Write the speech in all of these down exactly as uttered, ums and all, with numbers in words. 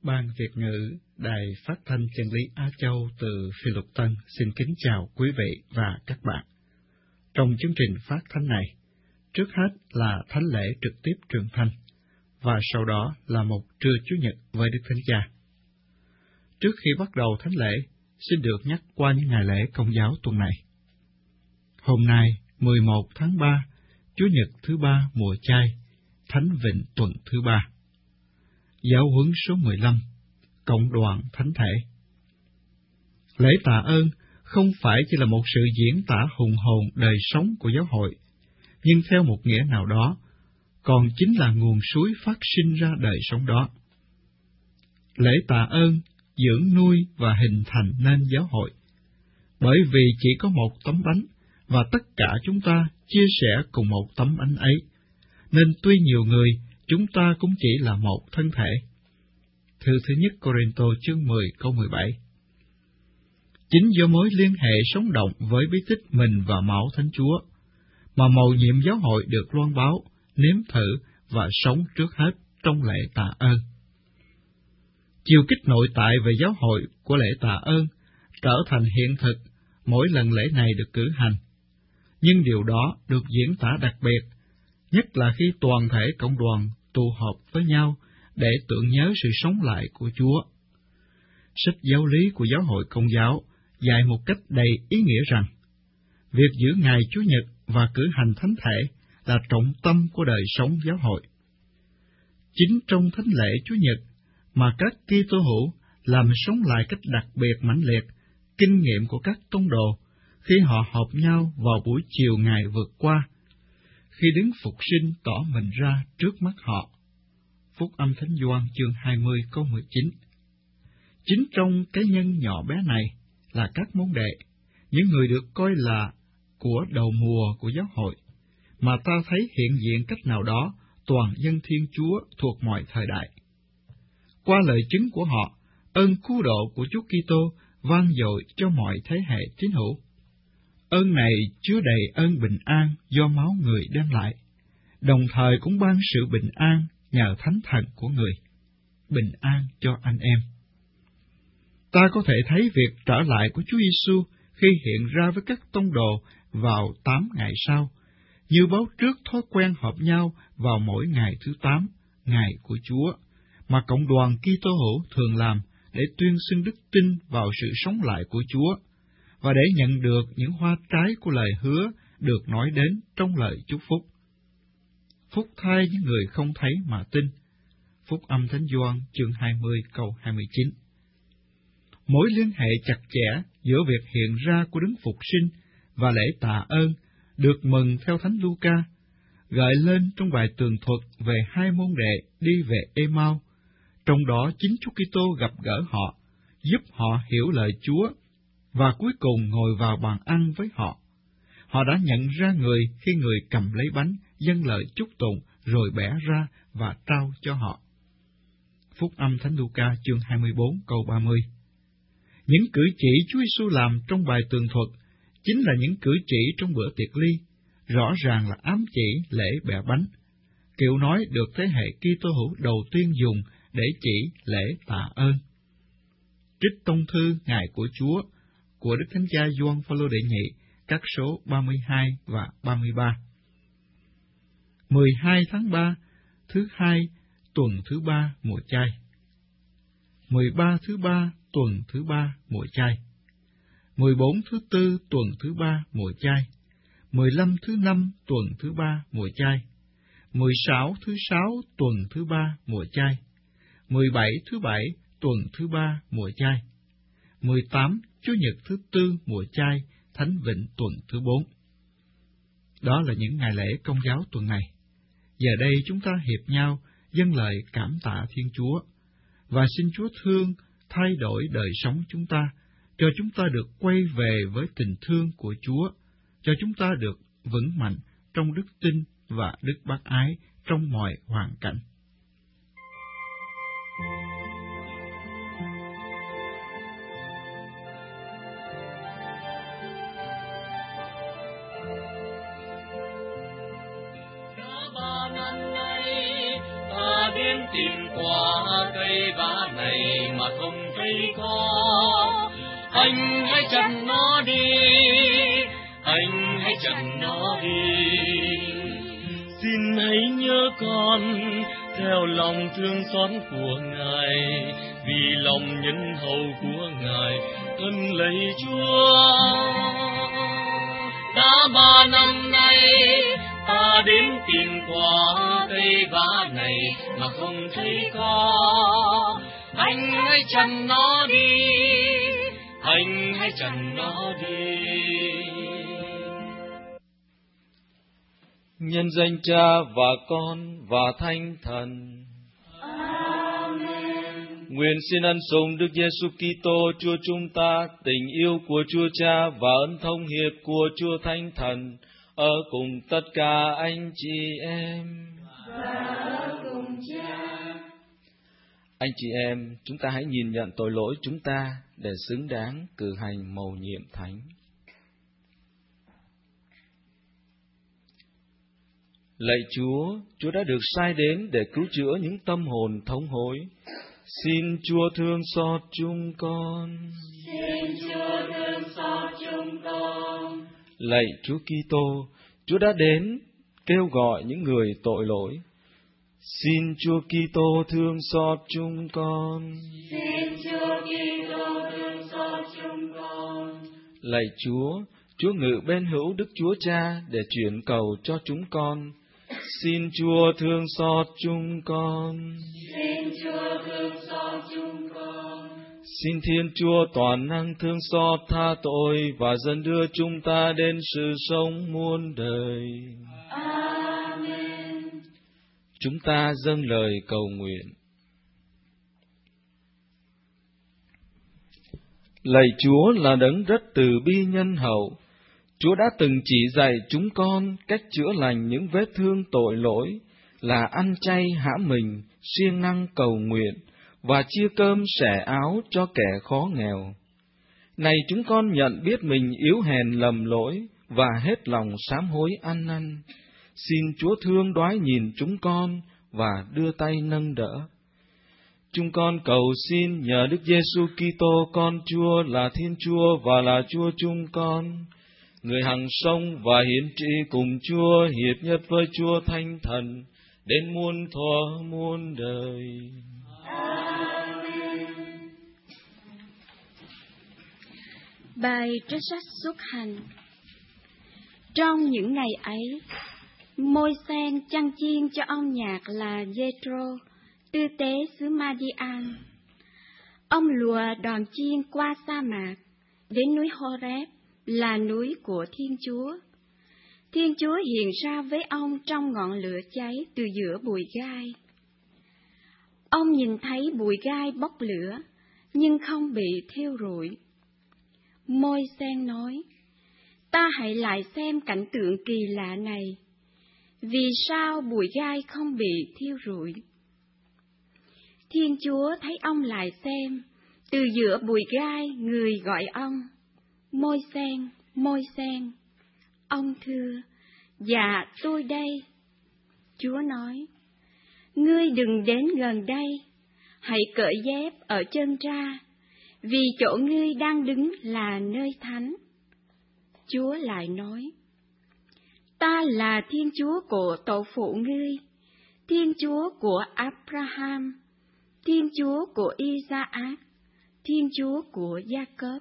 Ban Việt ngữ Đài Phát thanh Chân lý Á Châu từ Phi Luật Tân xin kính chào quý vị và các bạn. Trong chương trình phát thanh này, trước hết là thánh lễ trực tiếp trường thanh, và sau đó là một trưa Chủ nhật với Đức Thánh Cha. Trước khi bắt đầu thánh lễ, xin được nhắc qua những ngày lễ Công giáo tuần này. Hôm nay, mười một tháng ba, Chủ nhật thứ ba mùa chay, Thánh Vịnh tuần thứ ba. Giáo huấn số mười lăm, Cộng đoàn Thánh Thể. Lễ tạ ơn không phải chỉ là một sự diễn tả hùng hồn đời sống của giáo hội, nhưng theo một nghĩa nào đó, còn chính là nguồn suối phát sinh ra đời sống đó. Lễ tạ ơn dưỡng nuôi và hình thành nên giáo hội, bởi vì chỉ có một tấm bánh, và tất cả chúng ta chia sẻ cùng một tấm bánh ấy, nên tuy nhiều người, chúng ta cũng chỉ là một thân thể. Thư thứ nhất Cô-rinh-tô chương mười câu mười bảy. Chính do mối liên hệ sống động với bí tích mình và máu Thánh Chúa, mà mầu nhiệm giáo hội được loan báo, nếm thử và sống trước hết trong lễ tạ ơn. Chiều kích nội tại về giáo hội của lễ tạ ơn trở thành hiện thực mỗi lần lễ này được cử hành, nhưng điều đó được diễn tả đặc biệt, nhất là khi toàn thể cộng đoàn tụ họp với nhau để tưởng nhớ sự sống lại của Chúa. Sách giáo lý của giáo hội Công giáo dạy một cách đầy ý nghĩa rằng, việc giữ ngày Chủ nhật và cử hành thánh thể là trọng tâm của đời sống giáo hội. Chính trong thánh lễ Chủ nhật mà các Kitô hữu làm sống lại cách đặc biệt mãnh liệt kinh nghiệm của các tông đồ khi họ họp nhau vào buổi chiều ngày vượt qua, khi Đấng Phục Sinh tỏ mình ra trước mắt họ. Phúc âm Thánh Gioan chương hai mươi câu mười chín. Chính trong cái nhân nhỏ bé này là các môn đệ, những người được coi là của đầu mùa của giáo hội, mà ta thấy hiện diện cách nào đó toàn dân Thiên Chúa thuộc mọi thời đại. Qua lời chứng của họ, ơn cứu độ của Chúa Kitô vang dội cho mọi thế hệ tín hữu. Ơn này chứa đầy ơn bình an do máu người đem lại, đồng thời cũng ban sự bình an nhờ thánh thần của người. Bình an cho anh em. Ta có thể thấy việc trở lại của Chúa Giêsu khi hiện ra với các tông đồ vào tám ngày sau, như báo trước thói quen họp nhau vào mỗi ngày thứ tám, ngày của Chúa, mà cộng đoàn Kitô hữu thường làm để tuyên xưng đức tin vào sự sống lại của Chúa, và để nhận được những hoa trái của lời hứa được nói đến trong lời chúc phúc. Phúc thay những người không thấy mà tin. Phúc âm Thánh Gioan chương hai mươi câu hai mươi chín. Mối liên hệ chặt chẽ giữa việc hiện ra của Đấng Phục Sinh và lễ tạ ơn được mừng theo Thánh Luca, gợi lên trong bài tường thuật về hai môn đệ đi về Ê-mau, trong đó chính Chúa Kitô gặp gỡ họ, giúp họ hiểu lời Chúa, và cuối cùng ngồi vào bàn ăn với họ. Họ đã nhận ra người khi người cầm lấy bánh, dâng lời chúc tụng, rồi bẻ ra và trao cho họ. Phúc âm Thánh Luca chương hai mươi bốn câu ba mươi. Những cử chỉ Chúa Giêsu làm trong bài tường thuật chính là những cử chỉ trong bữa tiệc ly, rõ ràng là ám chỉ lễ bẻ bánh, kiểu nói được thế hệ Kitô hữu đầu tiên dùng để chỉ lễ tạ ơn. Trích tông thư Ngày của Chúa của Đức Thánh Cha Gioan Phaolô đệ nhị, các số ba mươi hai và ba mươi ba. mười hai tháng ba, thứ hai, tuần thứ ba mùa chay. mười ba thứ ba, tuần thứ ba mùa chay. mười bốn thứ tư, tuần thứ ba mùa chay. mười lăm thứ năm, tuần thứ ba mùa chay. mười sáu thứ sáu, tuần thứ ba mùa chay. mười bảy thứ bảy, tuần thứ ba mùa chay. mười tám Chủ nhật thứ tư mùa chay, Thánh Vịnh tuần thứ bốn. Đó là những ngày lễ Công giáo tuần này. Giờ đây chúng ta hiệp nhau dâng lời cảm tạ Thiên Chúa, và xin Chúa thương thay đổi đời sống chúng ta, cho chúng ta được quay về với tình thương của Chúa, cho chúng ta được vững mạnh trong đức tin và đức bác ái trong mọi hoàn cảnh. Đã ba năm nay ta biến tìm qua cây vả này mà không thấy có. Anh hãy chặn nó đi, anh hãy chặn nó đi. Xin hãy nhớ con theo lòng thương xót của Ngài, vì lòng nhân hậu của Ngài ơn lạy Chúa. Đã ba năm nay ta đến tìm qua cây vả này mà không thấy có. Anh hãy chặn nó đi, anh hãy chặn nó đi. Nhân danh Cha và Con và Thánh Thần. Amen. Nguyện xin ân sủng Đức Giêsu Kitô Chúa chúng ta, tình yêu của Chúa Cha và ân thông hiệp của Chúa Thánh Thần ở cùng tất cả anh chị em. Và ở cùng Cha. Anh chị em, chúng ta hãy nhìn nhận tội lỗi chúng ta để xứng đáng cử hành mầu nhiệm thánh. Lạy Chúa, Chúa đã được sai đến để cứu chữa những tâm hồn thống hối. Xin Chúa thương xót chúng con. Xin Chúa thương xót chúng con. Lạy Chúa Kitô, Chúa đã đến kêu gọi những người tội lỗi. Xin Chúa Kitô thương xót chúng con. Xin Chúa Kitô thương xót chúng con. Lạy Chúa, Chúa ngự bên hữu Đức Chúa Cha để chuyển cầu cho chúng con. Xin Chúa thương xót chúng con. Xin Chúa thương xót chúng con. Xin Thiên Chúa toàn năng thương xót tha tội và dẫn đưa chúng ta đến sự sống muôn đời. Amen. Chúng ta dâng lời cầu nguyện. Lạy Chúa là đấng rất từ bi nhân hậu. Chúa đã từng chỉ dạy chúng con cách chữa lành những vết thương tội lỗi là ăn chay hã mình, siêng năng cầu nguyện và chia cơm sẻ áo cho kẻ khó nghèo. Này chúng con nhận biết mình yếu hèn lầm lỗi và hết lòng sám hối ăn năn. Xin Chúa thương đoái nhìn chúng con và đưa tay nâng đỡ. Chúng con cầu xin nhờ Đức Giêsu Kitô con Chúa là Thiên Chúa và là Chúa chúng con, người hằng sống và hiển trị cùng Chúa hiệp nhất với Chúa Thánh Thần đến muôn thuở muôn đời. Amen. Bài trích sách Xuất Hành. Trong những ngày ấy, Môi-sen chăn chiên cho ông nhạc là Giê-trô, tư tế xứ Ma-đi-an. Ông lùa đoàn chiên qua sa mạc, đến núi Hô-rép, là núi của Thiên Chúa. Thiên Chúa hiện ra với ông trong ngọn lửa cháy từ giữa bụi gai. Ông nhìn thấy bụi gai bốc lửa, nhưng không bị thiêu rụi. Môi-sen nói, ta hãy lại xem cảnh tượng kỳ lạ này. Vì sao bụi gai không bị thiêu rụi? Thiên Chúa thấy ông lại xem, từ giữa bụi gai người gọi ông, Môi-sen, Môi-sen. Ông thưa, dạ tôi đây. Chúa nói, ngươi đừng đến gần đây, hãy cởi dép ở chân ra, vì chỗ ngươi đang đứng là nơi thánh. Chúa lại nói, ta là Thiên Chúa của tổ phụ ngươi, Thiên Chúa của Abraham, Thiên Chúa của Isaac, Thiên Chúa của Gia-cốp.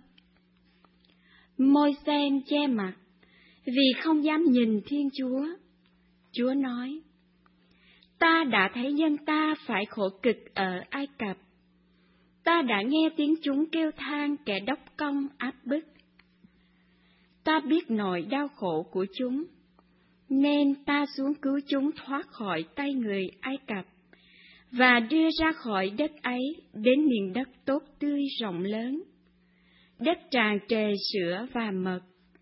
Môi-sen che mặt, vì không dám nhìn Thiên Chúa. Chúa nói, ta đã thấy dân ta phải khổ cực ở Ai Cập. Ta đã nghe tiếng chúng kêu than kẻ đốc công áp bức. Ta biết nỗi đau khổ của chúng, nên ta xuống cứu chúng thoát khỏi tay người Ai Cập, và đưa ra khỏi đất ấy đến miền đất tốt tươi rộng lớn, đất tràn trề sữa và mật.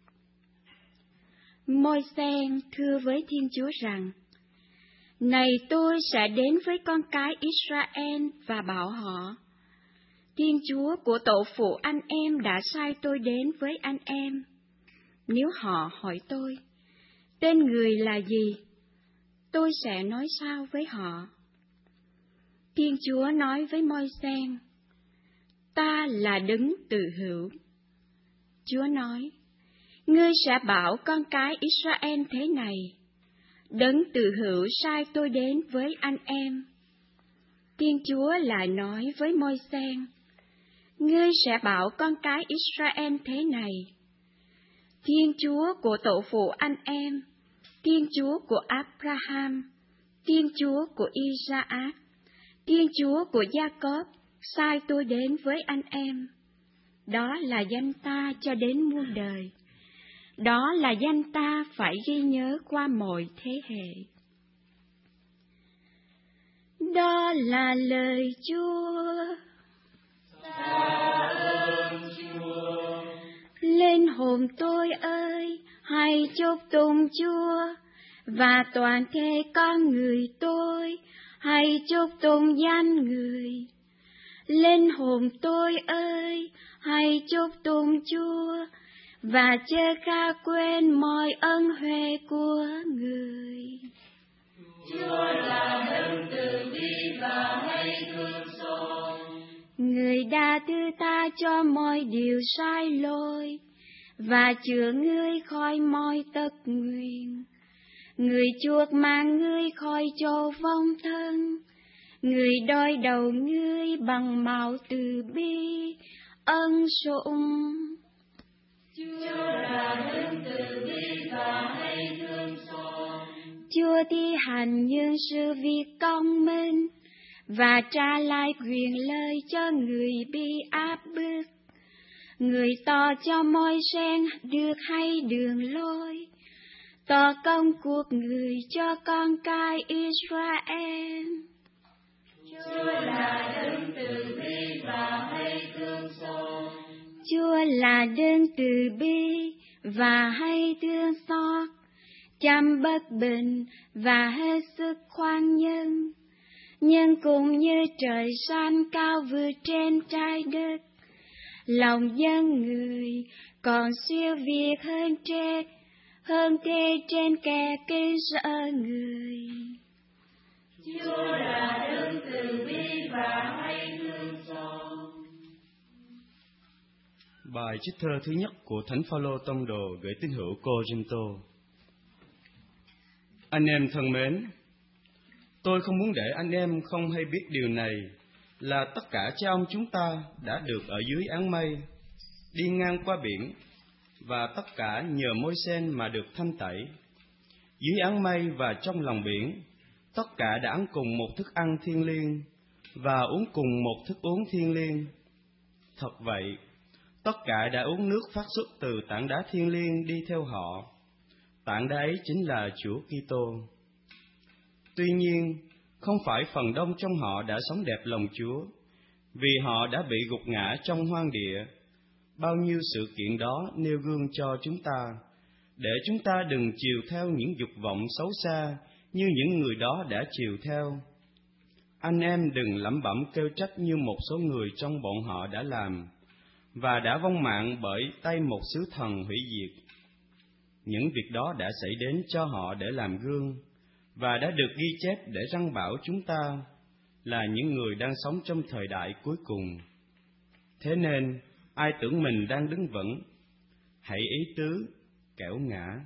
Môi-sen thưa với Thiên Chúa rằng, này tôi sẽ đến với con cái Israel và bảo họ, Thiên Chúa của tổ phụ anh em đã sai tôi đến với anh em. Nếu họ hỏi tôi, tên người là gì? Tôi sẽ nói sao với họ? Thiên Chúa nói với Môi-se: Ta là đấng từ hữu. Chúa nói: Ngươi sẽ bảo con cái Israel thế này: Đấng từ hữu sai tôi đến với anh em. Thiên Chúa lại nói với Môi-se: Ngươi sẽ bảo con cái Israel thế này: Thiên Chúa của tổ phụ anh em, Thiên Chúa của Abraham, Thiên Chúa của Isaac, Thiên Chúa của Gia-cốp sai tôi đến với anh em. Đó là danh ta cho đến muôn đời. Đó là danh ta phải ghi nhớ qua mọi thế hệ. Đó là lời Chúa. Linh hồn tôi ơi, hãy chúc tụng Chúa, và toàn thể con người tôi, hãy chúc tụng danh Người. Linh hồn tôi ơi, hãy chúc tụng Chúa, và chớ khá quên mọi ân huệ của Người. Chúa là đấng từ bi và hay thương xót. Người đã thứ ta cho mọi điều sai lỗi, và chữa ngươi khỏi mọi tật nguyền. Người chuộc mang ngươi khỏi chỗ vong thân. Người đôi đầu ngươi bằng máu từ bi ân sủng. Chúa là đấng từ bi và hay thương xót. Chúa thi hành những sự việc công minh, và trả lại quyền lợi cho người bị áp bức. Người tỏ cho Môi-se được hay đường lối, tỏ công cuộc người cho con cái Israel. Chúa là đấng từ bi và hay thương xót. Chúa là đấng từ bi và hay thương xót, chăm bất bình và hết sức khoan nhân. Nhưng cũng như trời xanh cao vượt trên trái đất, lòng dân người còn siêu việt hơn trên, hơn thế trên kẻ kinh sợ người. Chúa là đấng từ bi và hay thương xót. Bài trích thơ thứ nhất của Thánh Phaolô tông đồ gửi tín hữu Cô-rinh-tô. Anh em thân mến, tôi không muốn để anh em không hay biết điều này, là tất cả cha ông chúng ta đã được ở dưới áng mây, đi ngang qua biển, và tất cả nhờ Môi-se mà được thanh tẩy. Dưới áng mây và trong lòng biển, tất cả đã ăn cùng một thức ăn thiêng liêng, và uống cùng một thức uống thiêng liêng. Thật vậy, tất cả đã uống nước phát xuất từ tảng đá thiêng liêng đi theo họ. Tảng đá ấy chính là Chúa Kitô. Tuy nhiên, không phải phần đông trong họ đã sống đẹp lòng Chúa, vì họ đã bị gục ngã trong hoang địa. Bao nhiêu sự kiện đó nêu gương cho chúng ta, để chúng ta đừng chiều theo những dục vọng xấu xa như những người đó đã chiều theo. Anh em đừng lẩm bẩm kêu trách như một số người trong bọn họ đã làm, và đã vong mạng bởi tay một sứ thần hủy diệt. Những việc đó đã xảy đến cho họ để làm gương, và đã được ghi chép để răn bảo chúng ta là những người đang sống trong thời đại cuối cùng. Thế nên, ai tưởng mình đang đứng vững, hãy ý tứ, kẻo ngã.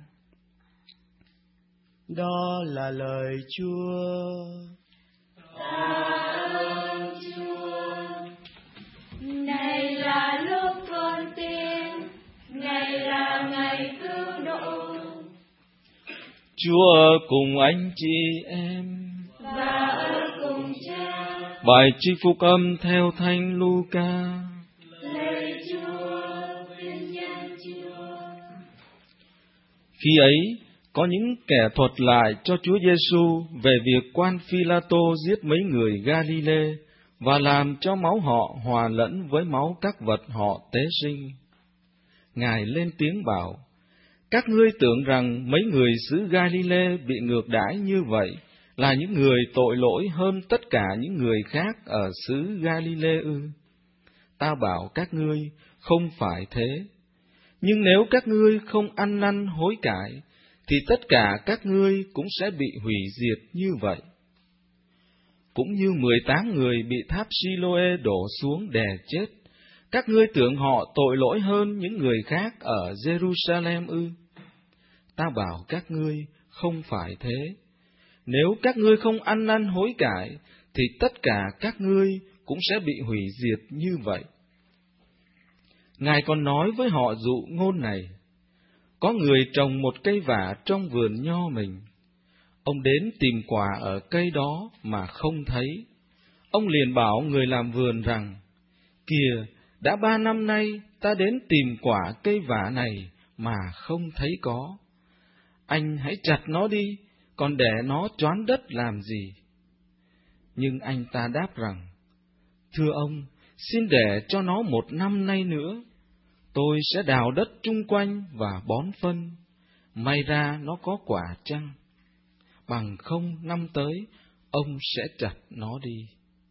Đó là lời Chúa. Tạ ơn Chúa. Này là lúc con tin, này là ngày cứu độ. Chúa cùng anh chị em Và ở cùng Cha. Bài trích phúc âm theo Thánh Luca. Lạy Chúa, vinh danh Chúa. Khi ấy, có những kẻ thuật lại cho Chúa Giêsu về việc quan Phi-la-tô giết mấy người Ga-li-lê và làm cho máu họ hòa lẫn với máu các vật họ tế sinh. Ngài lên tiếng bảo: Các ngươi tưởng rằng mấy người xứ Ga-li-lê bị ngược đãi như vậy là những người tội lỗi hơn tất cả những người khác ở xứ Ga-li-lê ư? Ta bảo các ngươi, không phải thế. Nhưng nếu các ngươi không ăn năn hối cải, thì tất cả các ngươi cũng sẽ bị hủy diệt như vậy. cũng như mười tám người bị tháp Siloe đổ xuống đè chết, các ngươi tưởng họ tội lỗi hơn những người khác ở Jerusalem ư? Ta bảo các ngươi không phải thế. Nếu các ngươi không ăn năn hối cải, thì tất cả các ngươi cũng sẽ bị hủy diệt như vậy. Ngài còn nói với họ dụ ngôn này: có người trồng một cây vả trong vườn nho mình. Ông đến tìm quả ở cây đó mà không thấy. Ông liền bảo người làm vườn rằng: kìa, đã ba năm nay ta đến tìm quả cây vả này mà không thấy có. Anh hãy chặt nó đi, còn để nó choán đất làm gì? Nhưng anh ta đáp rằng: thưa ông, xin để cho nó một năm nay nữa. Tôi sẽ đào đất chung quanh và bón phân, may ra nó có quả chăng? Bằng không năm tới, ông sẽ chặt nó đi.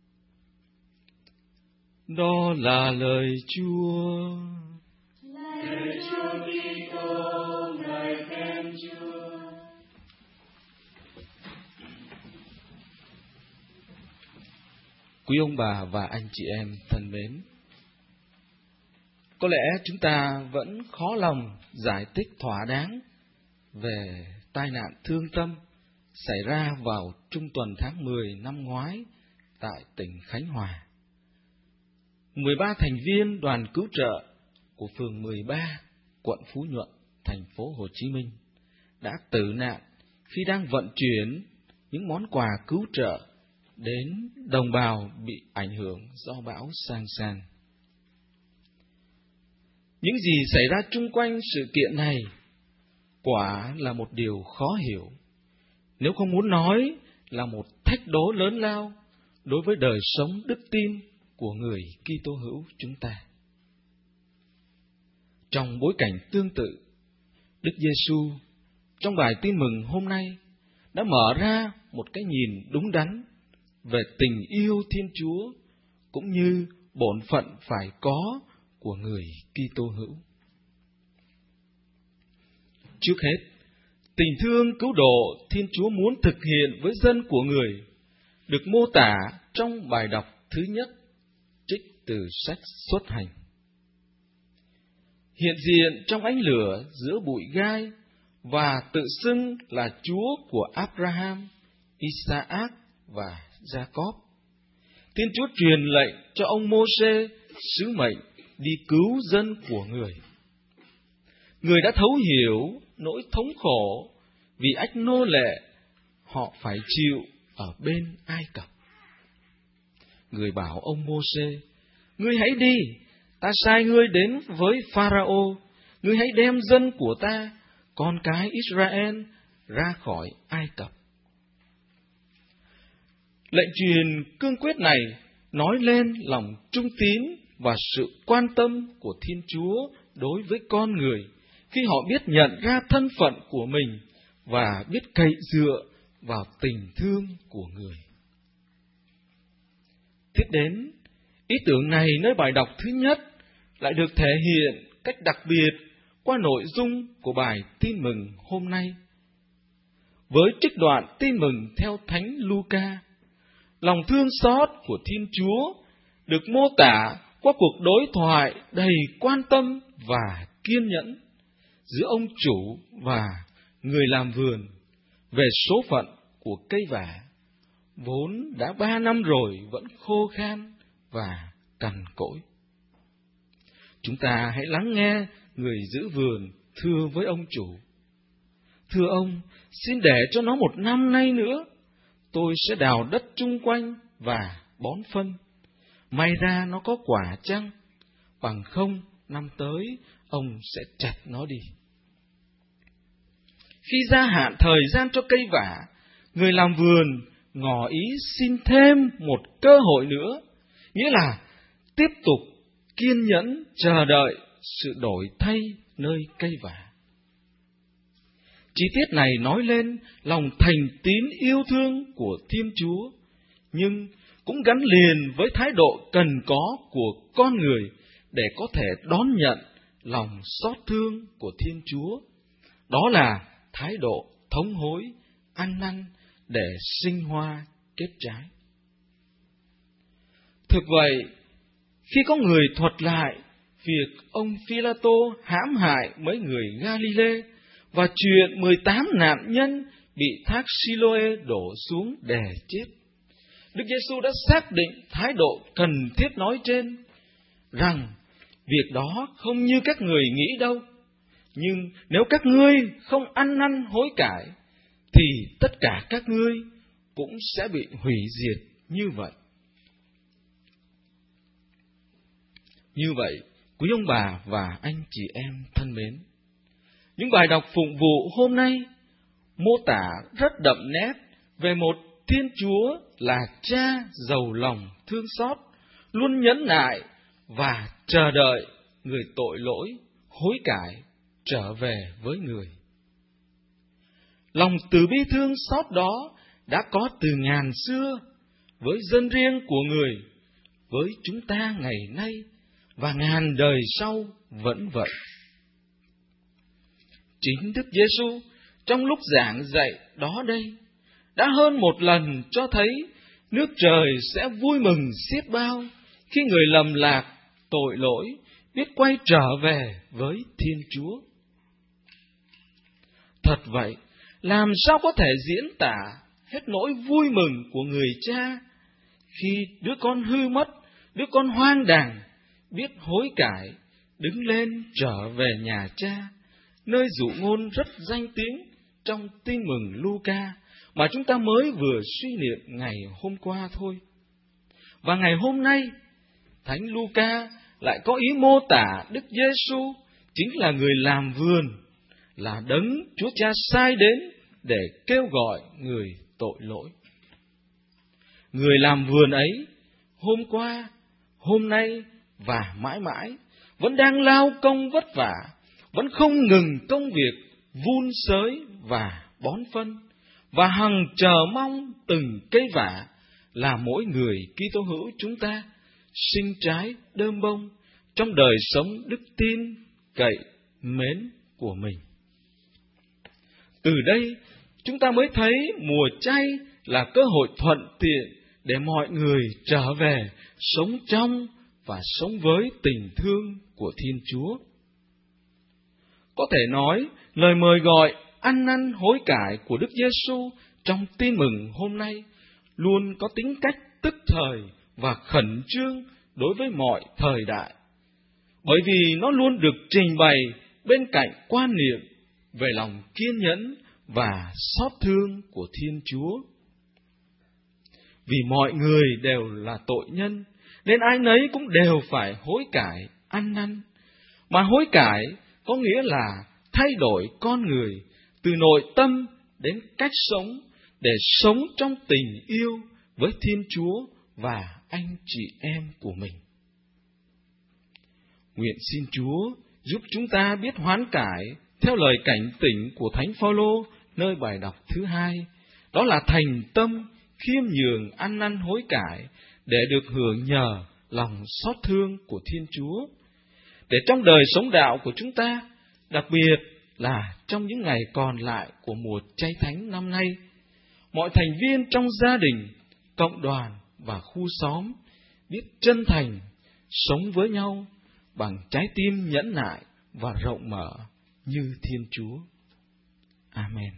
Đó là lời Chúa. Lời Chúa Kitô, ngợi khen Chúa. Quý ông bà và anh chị em thân mến, có lẽ chúng ta vẫn khó lòng giải thích thỏa đáng về tai nạn thương tâm xảy ra vào trung tuần tháng mười năm ngoái tại tỉnh Khánh Hòa. mười ba thành viên đoàn cứu trợ của phường mười ba, quận Phú Nhuận, thành phố Hồ Chí Minh đã tử nạn khi đang vận chuyển những món quà cứu trợ đến đồng bào bị ảnh hưởng do bão Sang Sang. Những gì xảy ra chung quanh sự kiện này quả là một điều khó hiểu, nếu không muốn nói là một thách đố lớn lao đối với đời sống đức tin của người Kitô hữu chúng ta. Trong bối cảnh tương tự, Đức Giêsu trong bài tin mừng hôm nay đã mở ra một cái nhìn đúng đắn về tình yêu Thiên Chúa cũng như bổn phận phải có của người Kitô hữu. Trước hết, tình thương cứu độ Thiên Chúa muốn thực hiện với dân của người được mô tả trong bài đọc thứ nhất trích từ sách Xuất Hành. Hiện diện trong ánh lửa giữa bụi gai và tự xưng là Chúa của Abraham, Isaac và Jacob, Thiên Chúa truyền lệnh cho ông Mô-sê sứ mệnh đi cứu dân của người. Người đã thấu hiểu nỗi thống khổ vì ách nô lệ họ phải chịu ở bên Ai Cập. Người bảo ông Mô-sê: ngươi hãy đi, ta sai ngươi đến với Pharaoh, ngươi hãy đem dân của ta, con cái Israel, ra khỏi Ai Cập. Lệnh truyền cương quyết này nói lên lòng trung tín và sự quan tâm của Thiên Chúa đối với con người khi họ biết nhận ra thân phận của mình và biết cậy dựa vào tình thương của người. Tiếp đến, ý tưởng này nơi bài đọc thứ nhất lại được thể hiện cách đặc biệt qua nội dung của bài tin mừng hôm nay. Với trích đoạn tin mừng theo Thánh Luca, lòng thương xót của Thiên Chúa được mô tả qua cuộc đối thoại đầy quan tâm và kiên nhẫn giữa ông chủ và người làm vườn về số phận của cây vả, vốn đã ba năm rồi vẫn khô khan và cằn cỗi. Chúng ta hãy lắng nghe người giữ vườn thưa với ông chủ: thưa ông, xin để cho nó một năm nay nữa, tôi sẽ đào đất chung quanh và bón phân, may ra nó có quả chăng? Bằng không năm tới ông sẽ chặt nó đi. Khi gia hạn thời gian cho cây vả, người làm vườn ngỏ ý xin thêm một cơ hội nữa, nghĩa là tiếp tục kiên nhẫn chờ đợi sự đổi thay nơi cây vả. Chi tiết này nói lên lòng thành tín yêu thương của Thiên Chúa, nhưng cũng gắn liền với thái độ cần có của con người để có thể đón nhận lòng xót thương của Thiên Chúa. Đó là thái độ thống hối, ăn năn để sinh hoa kết trái. Thực vậy, khi có người thuật lại việc ông Phi-la-tô hãm hại mấy người Ga-li-lê và chuyện mười tám nạn nhân bị thác Si-lô-ê đổ xuống đè chết, Đức Giê-xu đã xác định thái độ cần thiết nói trên, rằng việc đó không như các người nghĩ đâu. Nhưng nếu các ngươi không ăn năn hối cải, thì tất cả các ngươi cũng sẽ bị hủy diệt như vậy. Như vậy, quý ông bà và anh chị em thân mến, những bài đọc phụng vụ hôm nay mô tả rất đậm nét về một Thiên Chúa là Cha giàu lòng thương xót, luôn nhẫn nại và chờ đợi người tội lỗi hối cải trở về với người. Lòng từ bi thương xót đó đã có từ ngàn xưa với dân riêng của người, với chúng ta ngày nay và ngàn đời sau vẫn vậy. Chính Đức Giê-xu trong lúc giảng dạy đó đây đã hơn một lần cho thấy nước trời sẽ vui mừng xiết bao khi người lầm lạc, tội lỗi biết quay trở về với Thiên Chúa. Thật vậy, làm sao có thể diễn tả hết nỗi vui mừng của người cha khi đứa con hư mất, đứa con hoang đàng biết hối cải, đứng lên trở về nhà cha, nơi dụ ngôn rất danh tiếng trong Tin mừng Luca mà chúng ta mới vừa suy niệm ngày hôm qua thôi. Và ngày hôm nay, Thánh Luca lại có ý mô tả Đức Giê-xu chính là người làm vườn, là đấng Chúa Cha sai đến để kêu gọi người tội lỗi. Người làm vườn ấy, hôm qua, hôm nay và mãi mãi vẫn đang lao công vất vả, vẫn không ngừng công việc vun sới và bón phân, và hằng chờ mong từng cây vả là mỗi người Kitô hữu chúng ta sinh trái đơm bông trong đời sống đức tin cậy mến của mình. Từ đây chúng ta mới thấy mùa chay là cơ hội thuận tiện để mọi người trở về sống trong và sống với tình thương của Thiên Chúa. Có thể nói, lời mời gọi ăn năn hối cải của Đức Giê-xu trong Tin mừng hôm nay luôn có tính cách tức thời và khẩn trương đối với mọi thời đại, bởi vì nó luôn được trình bày bên cạnh quan niệm về lòng kiên nhẫn và xót thương của Thiên Chúa. Vì mọi người đều là tội nhân, nên ai nấy cũng đều phải hối cải, ăn năn. Mà hối cải có nghĩa là thay đổi con người từ nội tâm đến cách sống, để sống trong tình yêu với Thiên Chúa và anh chị em của mình. Nguyện xin Chúa giúp chúng ta biết hoán cải theo lời cảnh tỉnh của Thánh Phaolô nơi bài đọc thứ hai, đó là thành tâm khiêm nhường ăn năn hối cải để được hưởng nhờ lòng xót thương của Thiên Chúa, để trong đời sống đạo của chúng ta, đặc biệt là trong những ngày còn lại của mùa chay thánh năm nay, mọi thành viên trong gia đình, cộng đoàn và khu xóm biết chân thành sống với nhau bằng trái tim nhẫn nại và rộng mở như Thiên Chúa. Amen.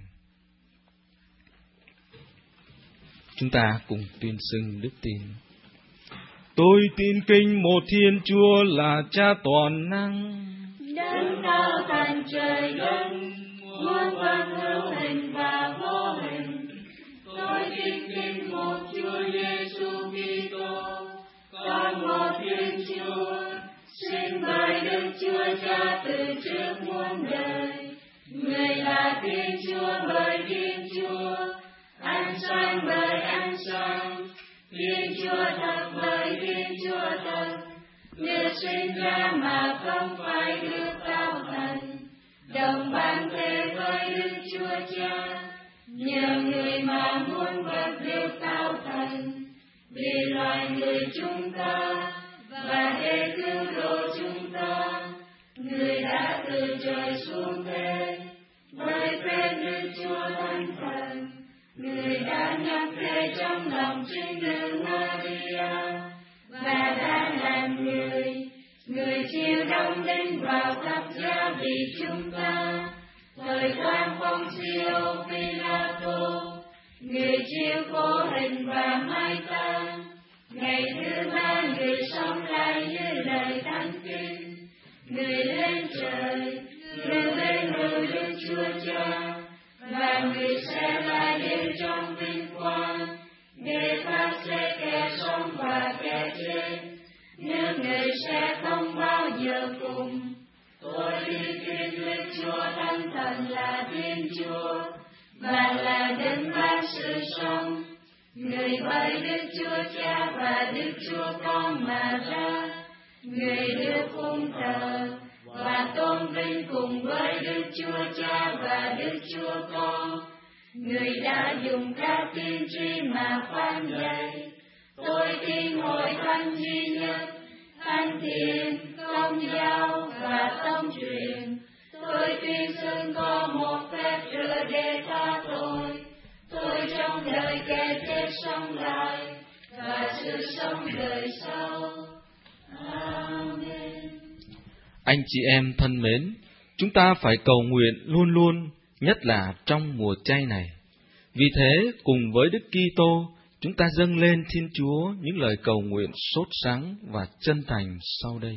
Chúng ta cùng tuyên xưng đức tin. Tôi tin kính một Thiên Chúa là Cha toàn năng, đấng cao tận trời đất, muôn vật hữu hình và vô hình. Tôi tin kính một Chúa Giêsu Kitô, con một Thiên Chúa, sinh bởi Đức Chúa Cha từ trước muôn đời. Người là Thiên Chúa bởi Thiên Chúa, ánh sáng bởi ánh sáng, Thiên Chúa thật bởi Thiên Chúa thật. Được sinh ra mà không phải được tạo thành, đồng bằng thế với Đức Chúa Cha. Nhờ người mà muôn vật được tạo thành, vì loài người chúng ta và để cứu độ chúng ta, người đã từ trời xuống thế. Với tên Đức Chúa Thánh Thần, người đã nhập thế trong lòng trinh nữ Maria và đã làm người. Người chịu đóng đinh vào thập giá vì chúng ta. Thời quan phong siêu Phi-la-tô, người chịu khổ hình và mai táng. Ngày thứ ba người sống lại như lời thánh kinh. Người lên trời, người bên người Đức Chúa Cha, và người sẽ lại đến trong vinh quang để phán xét kẻ sống và kẻ chết. Nhưng người sẽ không bao giờ cùng. Tôi đi tin Đức Chúa Thánh Thần là Thiên Chúa và là đấng ban sự sống. Người bởi Đức Chúa Cha và Đức Chúa Con mà ra. Người được phụng thờ và tôn vinh cùng với Đức Chúa Cha và Đức Chúa Con. Người đã dùng các tiên tri mà phán dạy. Tôi tin hội thánh duy nhất, thánh thiện, công giáo và tông truyền. Tôi tuyên xưng có một phép rửa để tha tội. Tôi trong đời kẻ chết sống lại và sự sống đời sau. Amen. Anh chị em thân mến, chúng ta phải cầu nguyện luôn luôn, nhất là trong mùa chay này. Vì thế, cùng với Đức Kitô, chúng ta dâng lên Thiên Chúa những lời cầu nguyện sốt sắng và chân thành sau đây.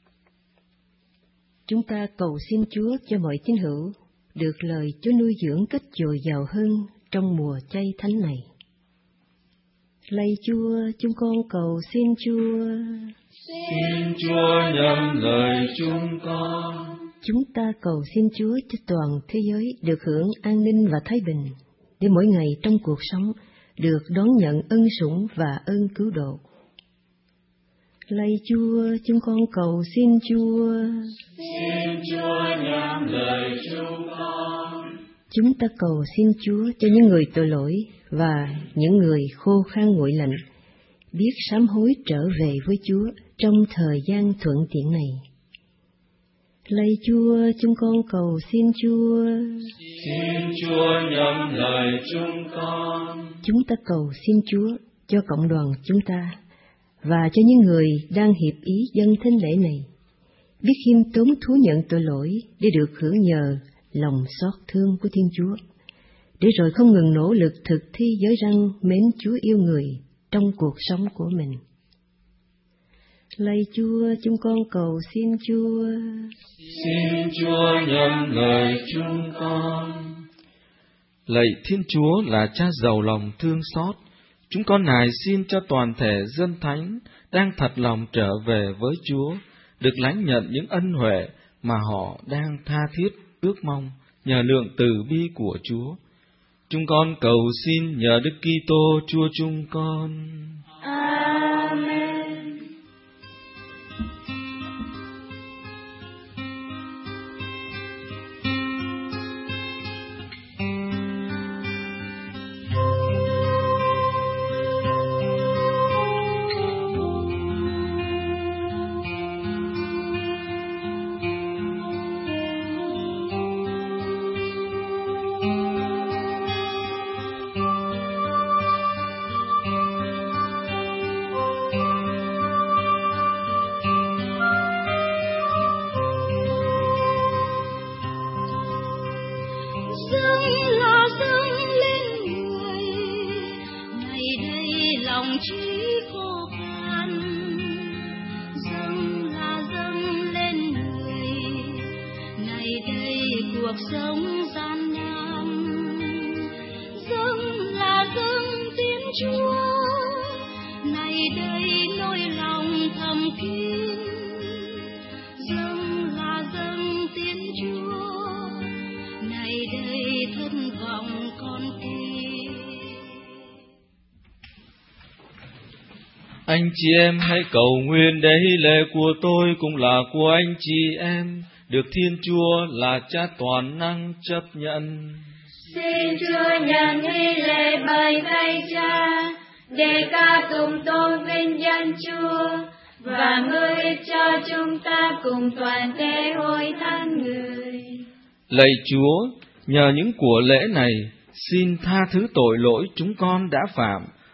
Chúng ta cầu xin Chúa cho mọi tín hữu được lời Chúa nuôi dưỡng cách dồi dào hơn trong mùa chay thánh này. Lạy Chúa, chúng con cầu xin Chúa. Xin Chúa nhậm lời chúng con. Chúng ta cầu xin Chúa cho toàn thế giới được hưởng an ninh và thái bình, để mỗi ngày trong cuộc sống được đón nhận ân sủng và ơn cứu độ. Lạy Chúa, chúng con cầu xin Chúa. Xin Chúa nhậm lời chúng con. Chúng ta cầu xin Chúa cho những người tội lỗi và những người khô khan nguội lạnh biết sám hối trở về với Chúa trong thời gian thuận tiện này. Lạy Chúa, chúng con cầu xin Chúa. Xin Chúa nhậm lời chúng con. Chúng ta cầu xin Chúa cho cộng đoàn chúng ta và cho những người đang hiệp ý dâng thánh lễ này biết khiêm tốn thú nhận tội lỗi để được hưởng nhờ lòng xót thương của Thiên Chúa, để rồi không ngừng nỗ lực thực thi giới răn mến Chúa yêu người trong cuộc sống của mình. Lạy Chúa, chúng con cầu xin Chúa. Xin Chúa nhậm lời chúng con. Lạy Thiên Chúa là Cha giàu lòng thương xót, chúng con nài xin cho toàn thể dân thánh đang thật lòng trở về với Chúa được lãnh nhận những ân huệ mà họ đang tha thiết ước mong nhờ lượng từ bi của Chúa. Chúng con cầu xin nhờ Đức Kitô Chúa chúng con. Amen. Anh chị em hãy cầu nguyện để hy lễ của tôi cũng là của anh chị em, được Thiên Chúa là Cha toàn năng chấp nhận. Xin Chúa nhận hy lễ bởi tay Cha, để ca cùng tôn vinh danh Chúa, và mưa ích cho chúng ta cùng toàn thể hội thánh người. Lạy Chúa, nhờ những của lễ này, xin tha thứ tội lỗi chúng con đã phạm,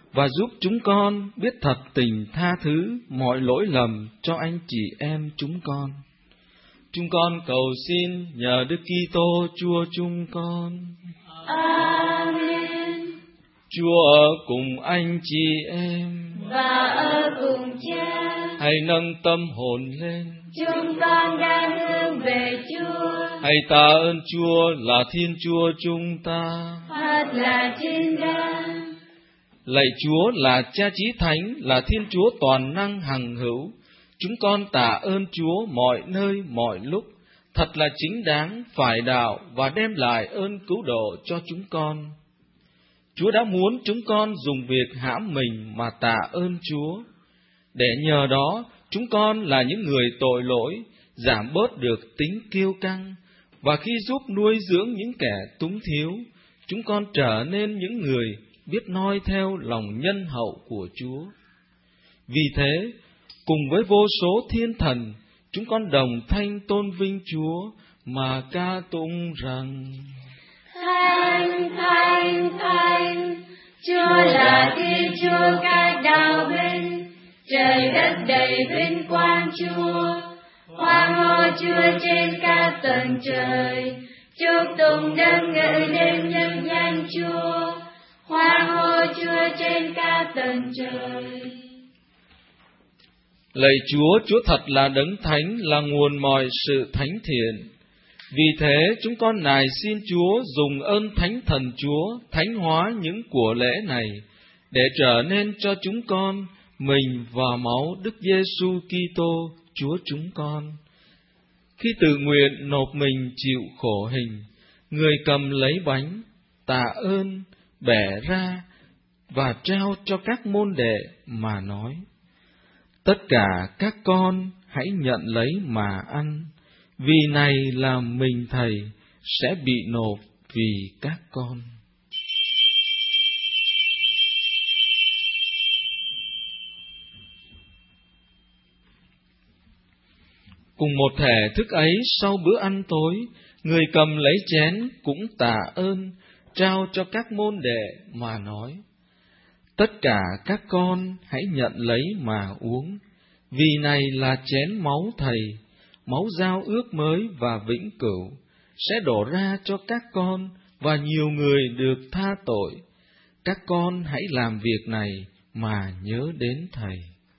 và giúp chúng con biết thật tình tha thứ mọi lỗi lầm cho anh chị em chúng con. Chúng con cầu xin nhờ Đức Kitô Chúa chúng con. Amen. Chúa ở cùng anh chị em Và ở cùng Cha. Hãy nâng tâm hồn lên. Chúng con đang hướng về Chúa. Hãy tạ ơn Chúa là Thiên Chúa chúng ta. Thật là chính đáng. Lạy Chúa là Cha Chí Thánh, là Thiên Chúa toàn năng hằng hữu. Chúng con tạ ơn Chúa mọi nơi mọi lúc, thật là chính đáng, phải đạo và đem lại ơn cứu độ cho chúng con. Chúa đã muốn chúng con dùng việc hãm mình mà tạ ơn Chúa, để nhờ đó chúng con là những người tội lỗi, giảm bớt được tính kiêu căng, và khi giúp nuôi dưỡng những kẻ túng thiếu, chúng con trở nên những người biết noi theo lòng nhân hậu của Chúa. Vì thế, cùng với vô số thiên thần, chúng con đồng thanh tôn vinh Chúa mà ca tụng rằng: Thánh, Thánh, Thánh, Chúa là Thiên Chúa các đạo binh, trời đất đầy vinh quang Chúa. Hoan hô Chúa trên các tầng trời, chúc tụng đấng ngự đến nhân danh Chúa. Hoan hô Chúa trên các tầng trời. Lạy Chúa, Chúa thật là đấng thánh, là nguồn mọi sự thánh thiện. Vì thế, chúng con nài xin Chúa dùng ơn Thánh Thần Chúa thánh hóa những của lễ này, để trở nên cho chúng con mình và máu Đức Giêsu Kitô Chúa chúng con. Khi tự nguyện nộp mình chịu khổ hình, người cầm lấy bánh, tạ ơn, bẻ ra và trao cho các môn đệ mà nói: Tất cả các con hãy nhận lấy mà ăn, vì này là mình Thầy sẽ bị nộp vì các con. Cùng một thể thức ấy, sau bữa ăn tối, người cầm lấy chén cũng tạ ơn, trao cho các môn đệ mà nói: Tất cả các con hãy nhận lấy mà uống, vì này là chén máu Thầy, máu giao ước mới và vĩnh cửu, sẽ đổ ra cho các con và nhiều người được tha tội. Các con hãy làm việc này mà nhớ đến Thầy.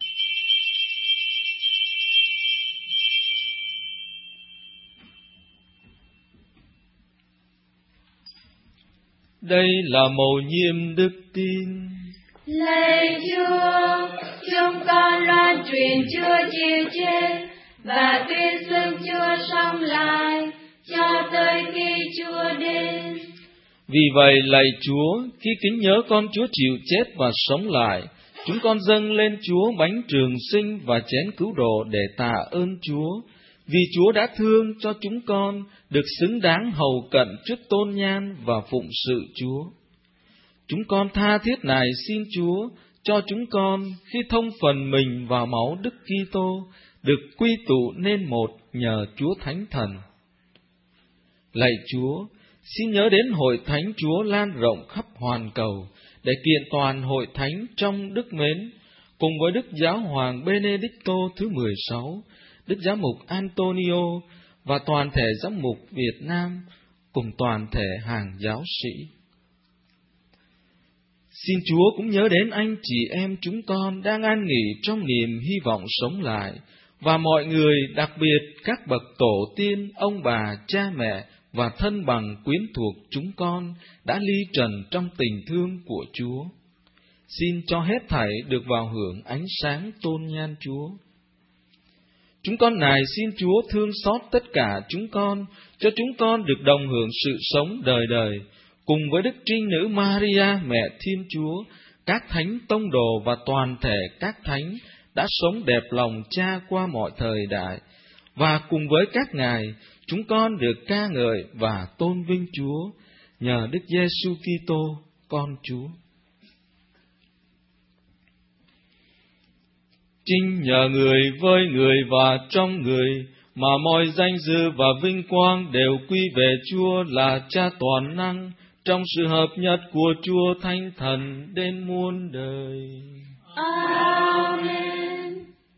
Đây là mầu nhiệm đức tin. Lạy Chúa, chúng con loan truyền Chúa chịu chết và tuyên xưng Chúa sống lại cho tới khi Chúa đến. Vì vậy, lạy Chúa, khi kính nhớ con Chúa chịu chết và sống lại, chúng con dâng lên Chúa bánh trường sinh và chén cứu độ để tạ ơn Chúa, vì Chúa đã thương cho chúng con được xứng đáng hầu cận trước tôn nhan và phụng sự Chúa. Chúng con tha thiết nài xin Chúa cho chúng con khi thông phần mình vào máu Đức Kitô được quy tụ nên một nhờ Chúa Thánh Thần. Lạy Chúa, xin nhớ đến hội thánh Chúa lan rộng khắp hoàn cầu để kiện toàn hội thánh trong đức mến, cùng với Đức Giáo hoàng Benedicto thứ mười sáu, Đức Giám mục Antonio và toàn thể giám mục Việt Nam, cùng toàn thể hàng giáo sĩ. Xin Chúa cũng nhớ đến anh chị em chúng con đang an nghỉ trong niềm hy vọng sống lại, và mọi người, đặc biệt các bậc tổ tiên, ông bà, cha mẹ và thân bằng quyến thuộc chúng con đã ly trần trong tình thương của Chúa. Xin cho hết thảy được vào hưởng ánh sáng tôn nhan Chúa. Chúng con nài xin Chúa thương xót tất cả chúng con, cho chúng con được đồng hưởng sự sống đời đời, cùng với Đức Trinh Nữ Maria, Mẹ Thiên Chúa, các thánh tông đồ và toàn thể các thánh đã sống đẹp lòng Cha qua mọi thời đại, và cùng với các ngài, chúng con được ca ngợi và tôn vinh Chúa, nhờ Đức Giêsu Kitô, con Chúa. Chính nhờ người, với người và trong người, mà mọi danh dự và vinh quang đều quy về Chúa là Cha toàn năng, trong sự hợp nhất của Chúa Thánh Thần đến muôn đời. Amen.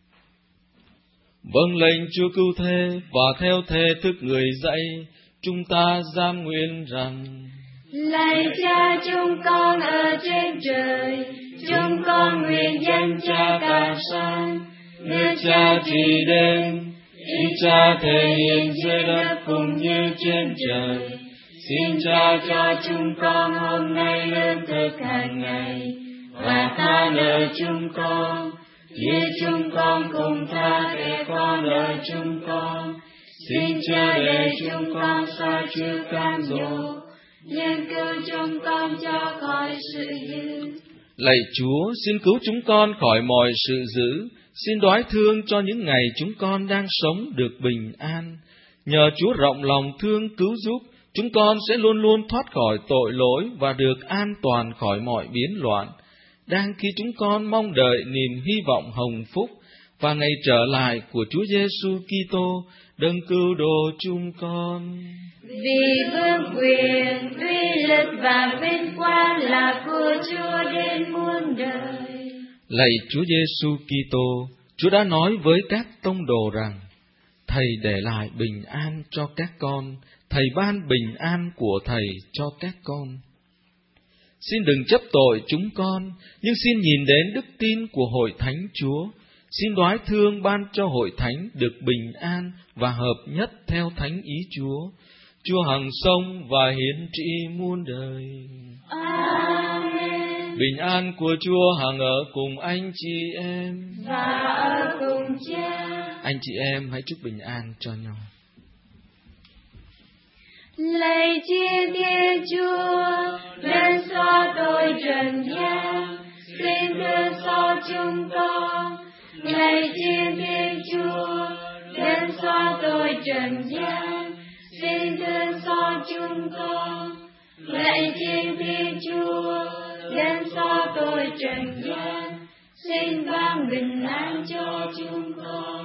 Vâng lệnh Chúa cứu thế và theo thế thức người dạy, chúng ta giam nguyện rằng: Lạy Cha chúng con ở trên trời, chúng con nguyện danh Cha cả sáng, nước Cha trị đến, ý Cha thể hiện dưới đất cũng như trên trời. Xin Cha cho chúng con hôm nay lương thực hàng ngày, và tha nợ chúng con, như chúng con cùng tha kẻ con nợ chúng con. Xin Cha để chúng con xa trước cám dỗ, nhưng cứu chúng con cho khỏi sự dữ. Lạy Chúa, xin cứu chúng con khỏi mọi sự dữ, xin đoái thương cho những ngày chúng con đang sống được bình an. Nhờ Chúa rộng lòng thương cứu giúp, chúng con sẽ luôn luôn thoát khỏi tội lỗi và được an toàn khỏi mọi biến loạn. Đang khi chúng con mong đợi niềm hy vọng hồng phúc và ngày trở lại của Chúa Giêsu Kitô, đấng cứu độ chúng con. Vì vương quyền, uy lực và vinh quang là của Chúa đến muôn đời. Lạy Chúa Giêsu Kitô, Chúa đã nói với các tông đồ rằng: Thầy để lại bình an cho các con, Thầy ban bình an của Thầy cho các con. Xin đừng chấp tội chúng con, nhưng xin nhìn đến đức tin của Hội Thánh Chúa. Xin đoái thương ban cho Hội Thánh được bình an và hợp nhất theo thánh ý Chúa. Chúa hằng sống và hiển trị muôn đời. Amen. Bình an của Chúa hằng ở cùng anh chị em và ở cùng Cha. Anh chị em hãy chúc bình an cho nhau. Lạy Thiên Thiên Chúa, đến xóa tội trần gian, xin thương xót chúng con. Lạy Thiên Thiên Chúa, đến xóa tội trần gian, xin thương xót chúng con. Lạy Thiên Thiên Chúa, đến xóa tội trần gian, xin ban bình an cho chúng con.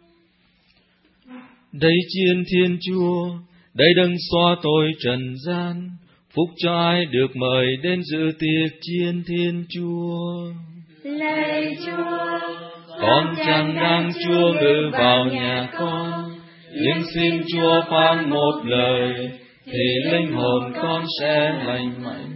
Đây Chiên Thiên Chúa, đây đấng xóa tội trần gian, phúc cho ai được mời đến dự tiệc Chiên Thiên Chúa. Lạy Chúa, con chẳng đang Chúa ngự vào nhà con, nhưng xin Chúa phán một lời, thì linh hồn con sẽ lành mạnh.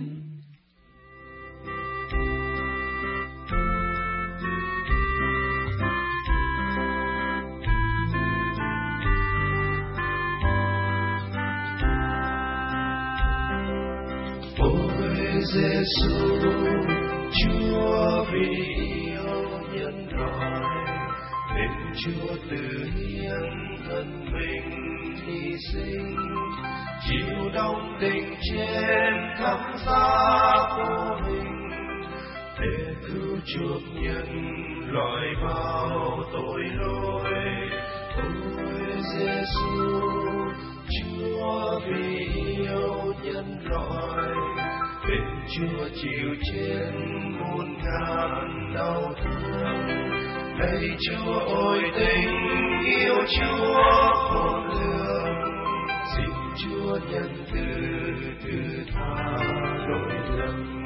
Giêsu, Chúa vì yêu nhân loại, nên Chúa tự hiến thân mình hy sinh, chịu đóng đinh trên thập giá của mình, để cứu chuộc nhân loại vào tội lỗi. Ôi Giêsu, Chúa vì yêu nhân loại, nên Chúa chịu trên muôn ngàn đau thương. Lạy Chúa ôi tình yêu Chúa khôn lường, xin Chúa nhân từ thứ tha lỗi lầm.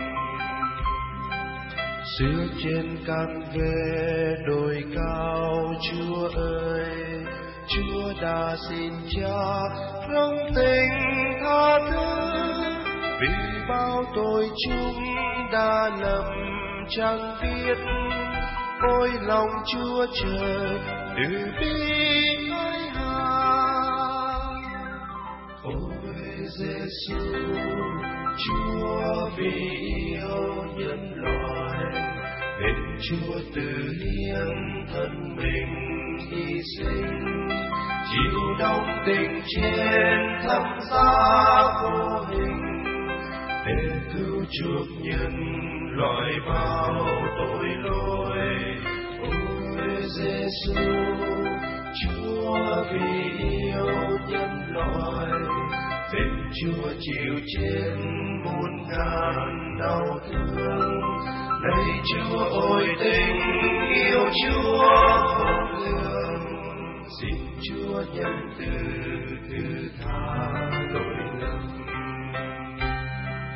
Xưa trên căn về đồi cao, Chúa ơi, Chúa đã xin Cha rộng tình tha thứ, vì bao tội chúng đã lầm chẳng biết. Ôi lòng Chúa trời từ bi ái hà. Ôi Giêsu, Chúa vì yêu nhân loại, nên Chúa tự hiến thân mình hy sinh, chịu đóng đinh trên thập giá của mình, để cứu chuộc nhân loại vào tội lỗi. Ôi Giêsu, Chúa vì yêu nhân loại, nên Chúa chịu trên muôn ngàn đau thương. Lạy Chúa ôi tình yêu Chúa khôn lường, xin Chúa nhân từ thứ tha lỗi lầm.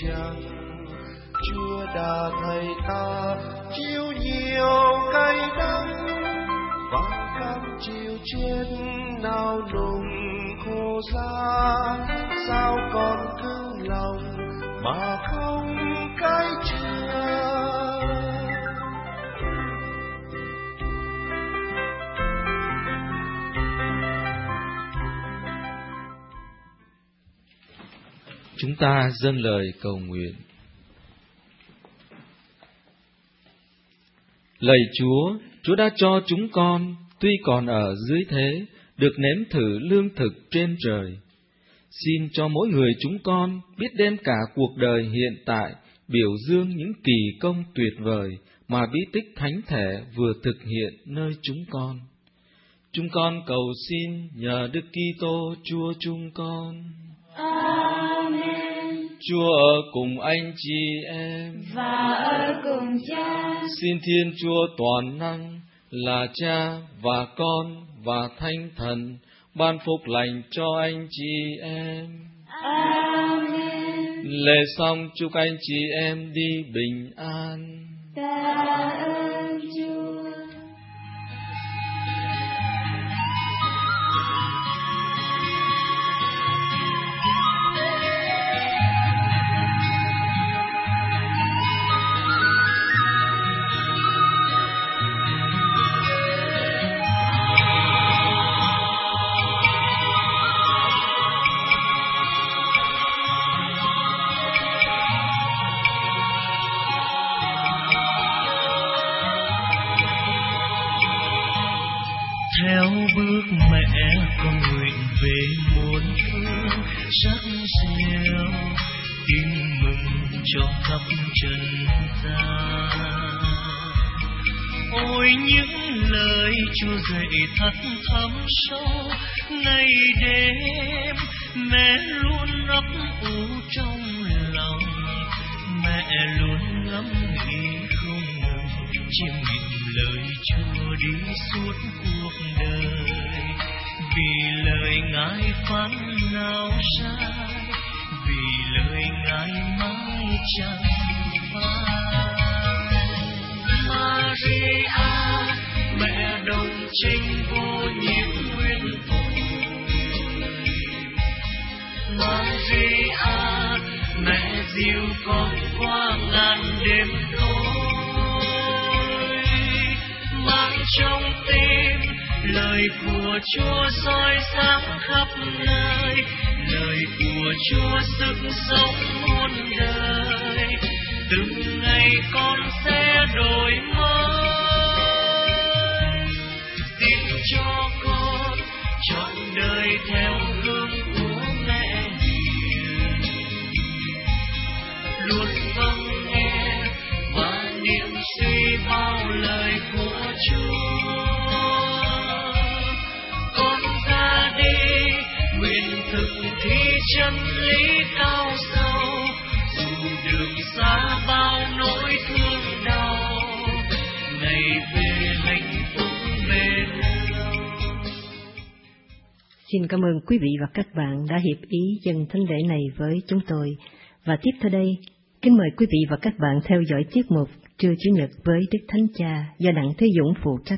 chăng Chúa đã thay ta chịu nhiều cay đắng và cam chịu chết nào nung khô giá, sao còn cứ lòng mà không cai chừa. Chúng ta dâng lời cầu nguyện. Lạy Chúa, Chúa đã cho chúng con, tuy còn ở dưới thế, được nếm thử lương thực trên trời. Xin cho mỗi người chúng con biết đem cả cuộc đời hiện tại biểu dương những kỳ công tuyệt vời mà bí tích thánh thể vừa thực hiện nơi chúng con. Chúng con cầu xin nhờ Đức Kitô Chúa chúng con. Amen. Chúa ở cùng anh chị em và ở cùng Cha. Xin Thiên Chúa toàn năng là Cha và Con và Thánh Thần ban phúc lành cho anh chị em. Amen. Lễ xong chúc anh chị em đi bình an. Tạ ơn Chúa. Theo bước mẹ con nguyện về muôn phương sắc diệu, tin mừng cho khắp trần gian. Ôi những lời Chúa dạy thật thấm sâu, ngày đêm mẹ luôn ấp ủ trong lòng, mẹ luôn ngẫm nghĩ không ngừng chiêm nghiệm lời Chúa đi suốt cuộc đời. Vì lời Ngài phán nào sai, vì lời Ngài mãi chẳng phai. Maria, mẹ đồng trinh vô nhiễm nguyên tội. Maria, mẹ dìu con qua ngàn đêm tối. Mang trong tim lời của Chúa soi sáng khắp nơi, lời của Chúa sức sống muôn đời. Từng ngày con sẽ đổi mới. Xin cho con trọn đời theo gương của mẹ hiền, luôn vâng nghe và niệm suy bao lời của Chúa. Con ra đi nguyện thực thi chân lý cao sâu, dù đường xa bao nỗi thương đau, ngày về hạnh phúc về đâu. Xin cảm ơn quý vị và các bạn đã hiệp ý dâng thánh lễ này với chúng tôi. Và tiếp theo đây, kính mời quý vị và các bạn theo dõi tiết mục Trưa Chủ nhật với Đức Thánh Cha do Đặng Thế Dũng phụ trách.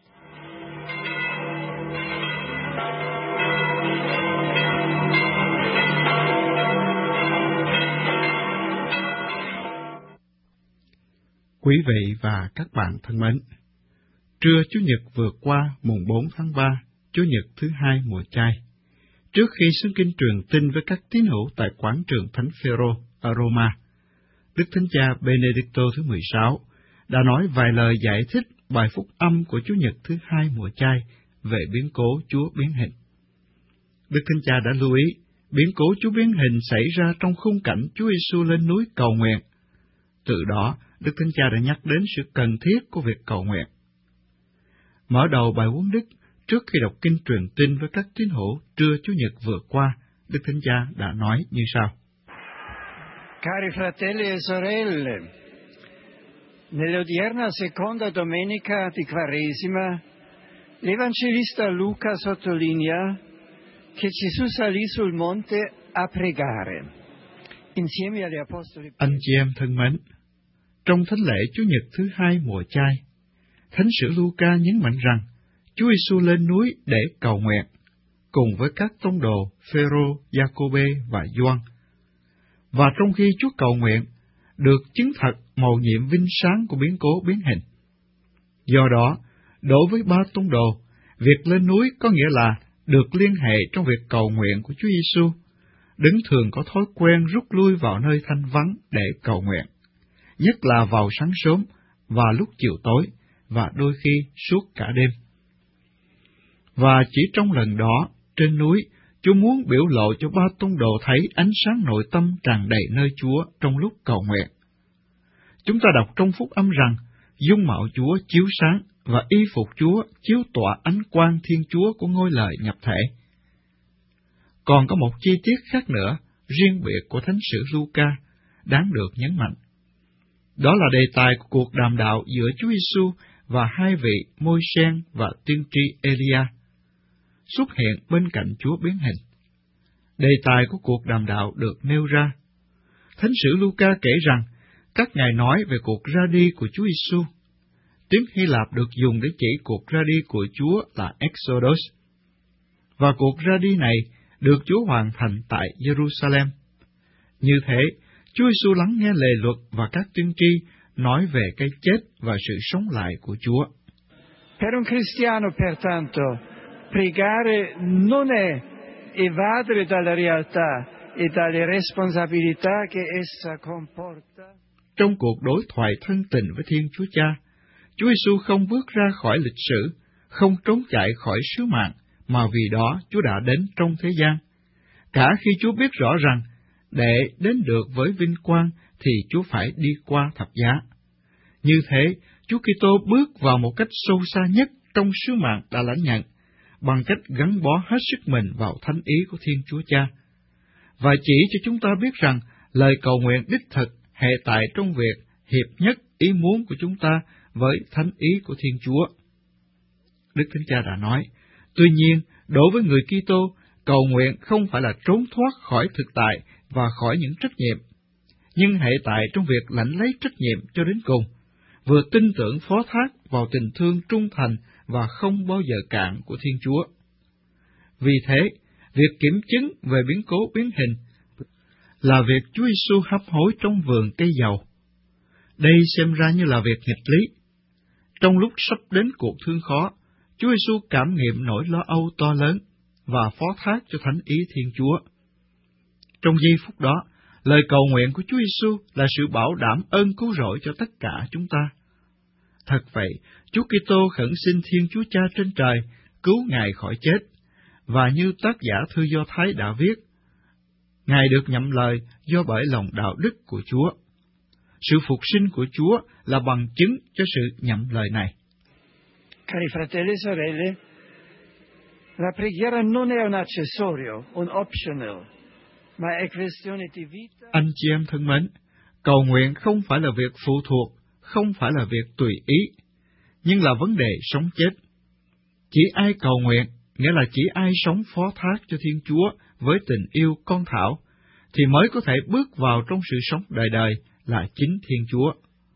Quý vị và các bạn thân mến, trưa Chủ nhật vừa qua mùng bốn tháng ba, Chủ nhật thứ hai mùa chay, trước khi xưng kinh truyền tin với các tín hữu tại quảng trường Thánh Phêrô ở Roma, Đức Thánh Cha Benedicto thứ mười sáu đã nói vài lời giải thích bài phúc âm của Chủ nhật thứ hai mùa chay về biến cố Chúa biến hình. Đức Thánh Cha đã lưu ý biến cố Chúa biến hình xảy ra trong khung cảnh Chúa Giêsu lên núi cầu nguyện. Từ đó, Đức Thánh Cha đã nhắc đến sự cần thiết của việc cầu nguyện. Mở đầu bài huấn đức, trước khi đọc kinh truyền tin với các tín hữu trưa Chủ nhật vừa qua, Đức Thánh Cha đã nói như sau. Cari fratelli e sorelle, nell'odierna seconda domenica di Quaresima, l'Evangelista Luca sottolinea che Gesù salì sul monte a pregare insieme agli apostoli. Anh chị em thân mến, trong thánh lễ Chúa Nhật thứ hai mùa chay, Thánh sử Luca nhấn mạnh rằng Chúa Giêsu lên núi để cầu nguyện, cùng với các tông đồ Phêrô, Giacôbê và Gioan. Và trong khi Chúa cầu nguyện, được chứng thật mầu nhiệm vinh sáng của biến cố biến hình. Do đó, đối với ba tông đồ, việc lên núi có nghĩa là được liên hệ trong việc cầu nguyện của Chúa Giêsu, đấng thường có thói quen rút lui vào nơi thanh vắng để cầu nguyện, nhất là vào sáng sớm và lúc chiều tối, và đôi khi suốt cả đêm. Và chỉ trong lần đó, trên núi, Chúa muốn biểu lộ cho ba tông đồ thấy ánh sáng nội tâm tràn đầy nơi Chúa trong lúc cầu nguyện. Chúng ta đọc trong phúc âm rằng, dung mạo Chúa chiếu sáng và y phục Chúa chiếu tỏa ánh quang Thiên Chúa của ngôi lời nhập thể. Còn có một chi tiết khác nữa, riêng biệt của Thánh sử Luca, đáng được nhấn mạnh. Đó là đề tài của cuộc đàm đạo giữa Chúa Giêsu và hai vị Môi-sen và tiên tri Elia, xuất hiện bên cạnh Chúa biến hình. Đề tài của cuộc đàm đạo được nêu ra. Thánh sử Luca kể rằng, các ngài nói về cuộc ra đi của Chúa Giêsu. Tiếng Hy Lạp được dùng để chỉ cuộc ra đi của Chúa là Exodus. Và cuộc ra đi này được Chúa hoàn thành tại Jerusalem. Như thế, Chúa Giêsu lắng nghe lề luật và các tiên tri nói về cái chết và sự sống lại của Chúa. Per un cristiano, pertanto, pregare non è evadere dalla realtà e dalle responsabilità che essa comporta. Trong cuộc đối thoại thân tình với Thiên Chúa Cha, Chúa Giêsu không bước ra khỏi lịch sử, không trốn chạy khỏi sứ mạng, mà vì đó Chúa đã đến trong thế gian. Cả khi Chúa biết rõ rằng, để đến được với vinh quang thì Chúa phải đi qua thập giá. Như thế, Chúa Kitô bước vào một cách sâu xa nhất trong sứ mạng đã lãnh nhận, bằng cách gắn bó hết sức mình vào thánh ý của Thiên Chúa Cha, và chỉ cho chúng ta biết rằng lời cầu nguyện đích thực hệ tại trong việc hiệp nhất ý muốn của chúng ta với thánh ý của Thiên Chúa. Đức Thánh Cha đã nói, tuy nhiên, đối với người Kitô, cầu nguyện không phải là trốn thoát khỏi thực tại và khỏi những trách nhiệm, nhưng hệ tại trong việc lãnh lấy trách nhiệm cho đến cùng, vừa tin tưởng phó thác vào tình thương trung thành và không bao giờ cạn của Thiên Chúa. Vì thế, việc kiểm chứng về biến cố biến hình là việc Chúa Giêsu hấp hối trong vườn cây dầu. Đây xem ra như là việc nghịch lý. Trong lúc sắp đến cuộc thương khó, Chúa Giêsu cảm nghiệm nỗi lo âu to lớn và phó thác cho thánh ý Thiên Chúa. Trong giây phút đó, lời cầu nguyện của Chúa Giêsu là sự bảo đảm ơn cứu rỗi cho tất cả chúng ta. Thật vậy, Chúa Kitô khẩn xin Thiên Chúa Cha trên trời cứu Ngài khỏi chết, và như tác giả thư Do Thái đã viết, Ngài được nhậm lời do bởi lòng đạo đức của Chúa. Sự phục sinh của Chúa là bằng chứng cho sự nhậm lời này. Cari fratelli e sorelle, la preghiera non è un accessorio, un optional, ma è questione di vita. Anh chị em thân mến, cầu nguyện không phải là việc phụ thuộc, không phải là việc tùy ý, nhưng là vấn đề sống chết. Chỉ ai cầu nguyện, nghĩa là chỉ ai sống phó thác cho Thiên Chúa với tình yêu con thảo, thì mới có thể bước vào trong sự sống đời đời là chính Thiên Chúa.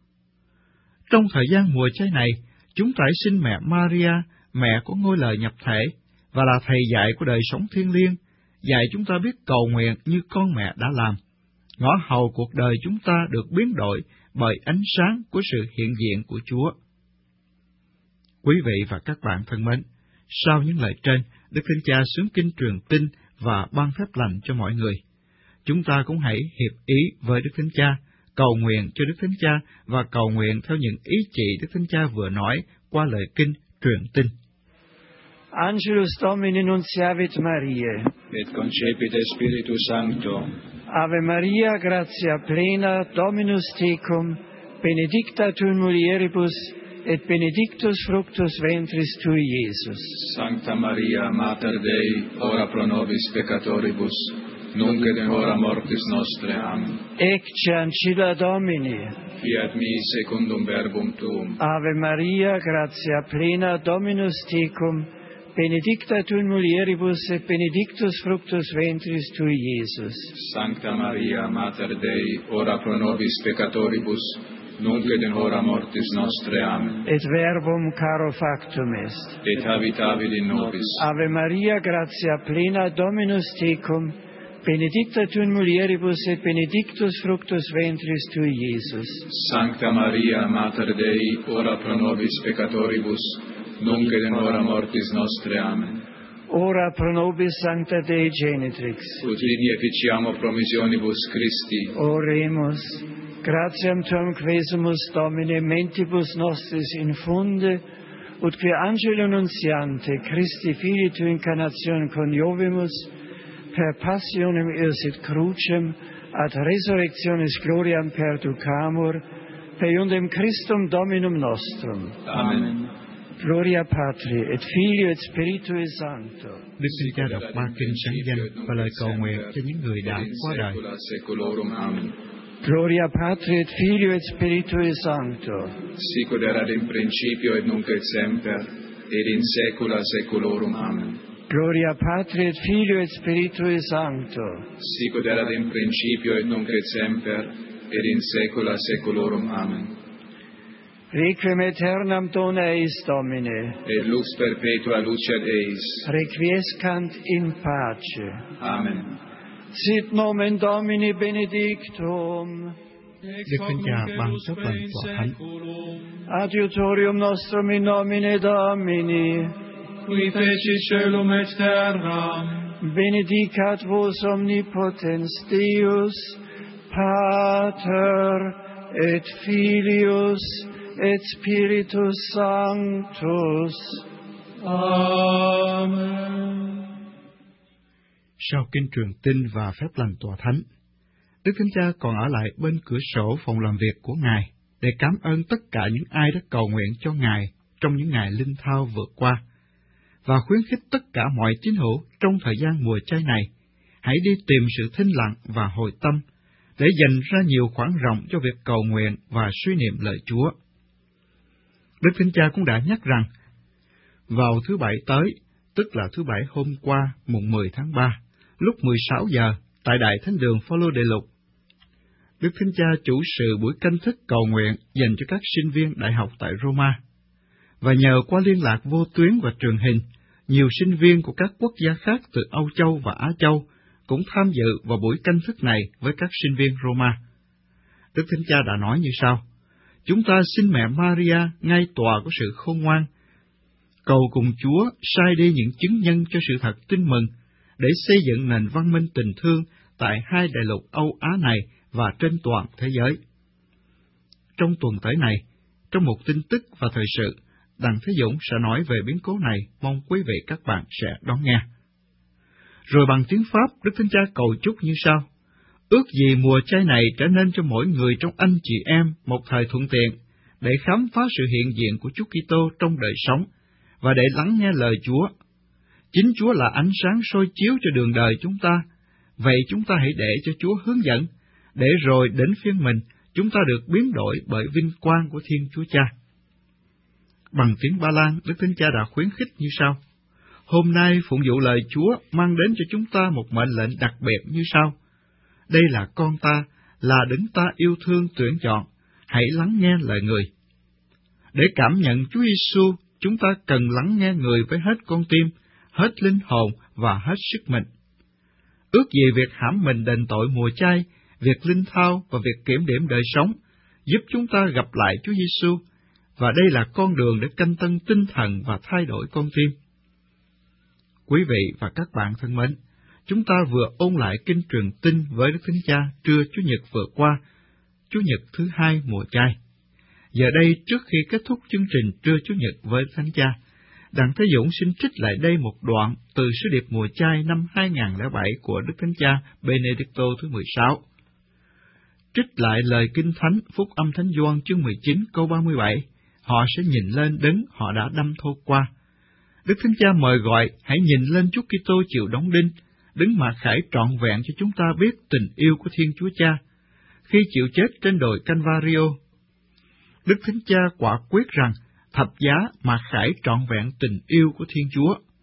Trong thời gian mùa chay này, chúng ta xin mẹ Maria, mẹ của ngôi lời nhập thể, và là thầy dạy của đời sống thiêng liêng, dạy chúng ta biết cầu nguyện như con mẹ đã làm. Ngõ hầu cuộc đời chúng ta được biến đổi bởi ánh sáng của sự hiện diện của Chúa. Quý vị và các bạn thân mến, sau những lời trên, Đức Thánh Cha xướng kinh truyền tin và ban phép lành cho mọi người. Chúng ta cũng hãy hiệp ý với Đức Thánh Cha, cầu nguyện cho Đức Thánh Cha và cầu nguyện theo những ý chỉ Đức Thánh Cha vừa nói qua lời kinh truyền tin. Angelus Domini nunciavit Mariae, Et concepit Spiritus Sancto. Ave Maria, gratia plena, Dominus tecum, benedicta tu in mulieribus, et benedictus fructus ventris tui, Iesus. Sancta Maria, Mater Dei, ora pro nobis peccatoribus, nunc et in hora mortis nostre. Amen. Ecce ancilla Domini. Fiat mi secundum verbum tuum. Ave Maria, gratia plena, Dominus tecum, benedicta tu in mulieribus et benedictus fructus ventris tui, Iesus. Sancta Maria, Mater Dei, ora pro nobis peccatoribus, nunc et in hora mortis nostre. Amen. Et verbum caro factum est. Et habitavit in nobis. Ave Maria, gratia plena, Dominus tecum, benedicta tu in mulieribus et benedictus fructus ventris tui, Iesus. Sancta Maria, Mater Dei, ora pro nobis peccatoribus, nunc et in hora mortis nostre. Amen. Ora pro nobis Sancta Dei Genitrix. Ut vini efficiamo promissionibus Christi. Oremus. Gratiam tuam quesumus, Domine, mentibus nostris infunde, ut qui angelo nuntiante, Christi Filii tu incarnatione coniovimus, per passionem eos et crucem, ad resurrectionis gloriam perducamur, per iundem Christum Dominum nostrum. Amen. Gloria Patri, et Filio, et Spiritui Sancto. Đức Xin Cha đọc ba kinh sáng danh và lời cầu nguyện cho những người đã qua đời. Amen. Gloria Patri, et Filio, et Spiritui Sancto. Sic ut erat in principio et nunc et semper, et in saecula saeculorum. Amen. Gloria Patri, et Filio, et Spiritui Sancto. Sic ut erat in principio et nunc et semper, et in saecula saeculorum. Amen. Requiem aeternam dona eis, Domine. Et lux perpetua lucet eis. Requiescant in pace. Amen. Sit nomen Domini benedictum. Đức Thánh Cha ban phép lành tòa thánh. Adiutorium nostrum in nomine Domini, qui feci caelum et terram. Benedicat vos omnipotens Deus, Pater et Filius et Spiritus Sanctus. Amen. Sau kinh truyền tin và phép lành tòa thánh, Đức Thánh Cha còn ở lại bên cửa sổ phòng làm việc của Ngài để cảm ơn tất cả những ai đã cầu nguyện cho Ngài trong những ngày linh thao vừa qua, và khuyến khích tất cả mọi tín hữu trong thời gian mùa chay này, hãy đi tìm sự thinh lặng và hồi tâm, để dành ra nhiều khoảng rộng cho việc cầu nguyện và suy niệm lời Chúa. Đức Thánh Cha cũng đã nhắc rằng, vào thứ Bảy tới, tức là thứ Bảy hôm qua, mùng mười tháng ba, lúc mười sáu giờ, tại Đại Thánh đường Phaolô Đệ Lục, Đức Thánh Cha chủ sự buổi canh thức cầu nguyện dành cho các sinh viên đại học tại Roma, và nhờ qua liên lạc vô tuyến và truyền hình, nhiều sinh viên của các quốc gia khác từ Âu Châu và Á Châu cũng tham dự vào buổi canh thức này với các sinh viên Roma. Đức Thánh Cha đã nói như sau: Chúng ta xin mẹ Maria, ngai tòa của sự khôn ngoan, cầu cùng Chúa sai đi những chứng nhân cho sự thật tin mừng, để xây dựng nền văn minh tình thương tại hai đại lục Âu Á này và trên toàn thế giới. Trong tuần tới này, trong một tin tức và thời sự, Đặng Thế Dũng sẽ nói về biến cố này, mong quý vị các bạn sẽ đón nghe. Rồi bằng tiếng Pháp, Đức Thánh Cha cầu chúc như sau: Ước gì mùa chay này trở nên cho mỗi người trong anh chị em một thời thuận tiện, để khám phá sự hiện diện của Chúa Kitô trong đời sống, và để lắng nghe lời Chúa. Chính Chúa là ánh sáng soi chiếu cho đường đời chúng ta, vậy chúng ta hãy để cho Chúa hướng dẫn, để rồi đến phiên mình, chúng ta được biến đổi bởi vinh quang của Thiên Chúa Cha. Bằng tiếng Ba Lan, Đức Thánh Cha đã khuyến khích như sau: Hôm nay phụng vụ lời Chúa mang đến cho chúng ta một mệnh lệnh đặc biệt như sau: Đây là con ta, là đấng ta yêu thương tuyển chọn, hãy lắng nghe lời người. Để cảm nhận Chúa Giêsu, chúng ta cần lắng nghe người với hết con tim, hết linh hồn và hết sức mình. Ước gì việc hãm mình đền tội mùa chay, việc linh thao và việc kiểm điểm đời sống giúp chúng ta gặp lại Chúa Giêsu, và đây là con đường để canh tân tinh thần và thay đổi con tim. Quý vị và các bạn thân mến, chúng ta vừa ôn lại kinh truyền tin với Đức Thánh Cha trưa Chủ nhật vừa qua, Chủ nhật thứ hai mùa chay. Giờ đây, trước khi kết thúc chương trình trưa Chủ nhật với Đức Thánh Cha, Đặng Thế Dũng xin trích lại đây một đoạn từ sứ điệp mùa chay năm hai nghìn lẻ bảy của Đức Thánh Cha Benedicto thứ mười sáu. Trích lại lời Kinh Thánh Phúc âm Thánh Gioan chương mười chín câu ba mươi bảy, họ sẽ nhìn lên đấng họ đã đâm thô qua. Đức Thánh Cha mời gọi hãy nhìn lên Chúa Kitô chịu đóng đinh, đấng mà khải trọn vẹn cho chúng ta biết tình yêu của Thiên Chúa Cha khi chịu chết trên đồi Calvario. Đức Thánh Cha quả quyết rằng thập giá mà khải trọn vẹn tình yêu của Thiên Chúa.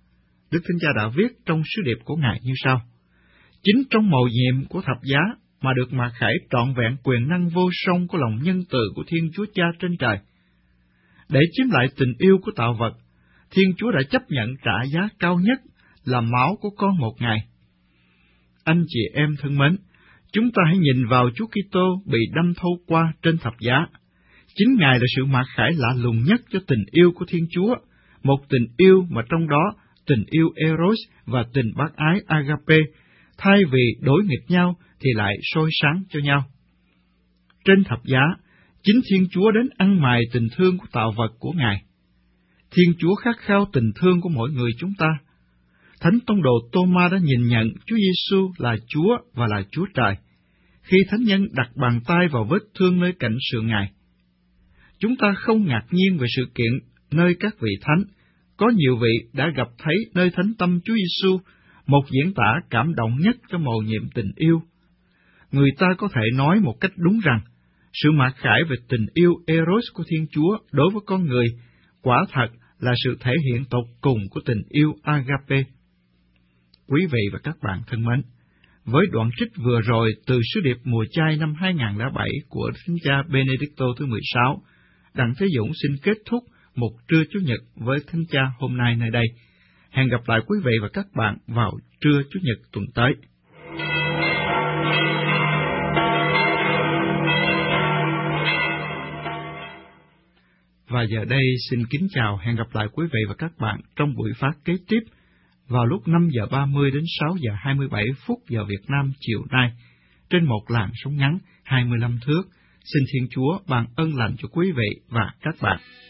Đức Thánh Cha đã viết trong sứ điệp của Ngài như sau: Chính trong mầu nhiệm của thập giá mà được mặc khải trọn vẹn quyền năng vô song của lòng nhân từ của Thiên Chúa Cha trên trời. Để chiếm lại tình yêu của tạo vật, Thiên Chúa đã chấp nhận trả giá cao nhất là máu của con một Ngài. Anh chị em thân mến, chúng ta hãy nhìn vào Chúa Kitô bị đâm thâu qua trên thập giá. Chính Ngài là sự mặc khải lạ lùng nhất cho tình yêu của Thiên Chúa, một tình yêu mà trong đó tình yêu Eros và tình bác ái Agape, thay vì đối nghịch nhau thì lại soi sáng cho nhau. Trên thập giá, chính Thiên Chúa đến ăn mài tình thương của tạo vật của Ngài. Thiên Chúa khát khao tình thương của mỗi người chúng ta. Thánh tông đồ Tô-ma đã nhìn nhận Chúa Giêsu là Chúa và là Chúa Trời, khi thánh nhân đặt bàn tay vào vết thương nơi cạnh sườn Ngài. Chúng ta không ngạc nhiên về sự kiện nơi các vị thánh, có nhiều vị đã gặp thấy nơi thánh tâm Chúa Giêsu một diễn tả cảm động nhất cho mầu nhiệm tình yêu. Người ta có thể nói một cách đúng rằng, sự mặc khải về tình yêu Eros của Thiên Chúa đối với con người quả thật là sự thể hiện tột cùng của tình yêu Agape. Quý vị và các bạn thân mến, với đoạn trích vừa rồi từ sứ điệp mùa chay năm hai không không bảy của Thánh Cha Benedicto thứ mười sáu, Đặng Thế Dũng xin kết thúc một trưa Chủ nhật với Thánh Cha hôm nay nơi đây. Hẹn gặp lại quý vị và các bạn vào trưa Chủ nhật tuần tới. Và giờ đây xin kính chào, hẹn gặp lại quý vị và các bạn trong buổi phát kế tiếp vào lúc năm giờ ba mươi đến sáu giờ hai mươi bảy phút giờ Việt Nam chiều nay, trên một làn sóng ngắn hai mươi lăm thước. Xin Thiên Chúa ban ân lành cho quý vị và các bạn.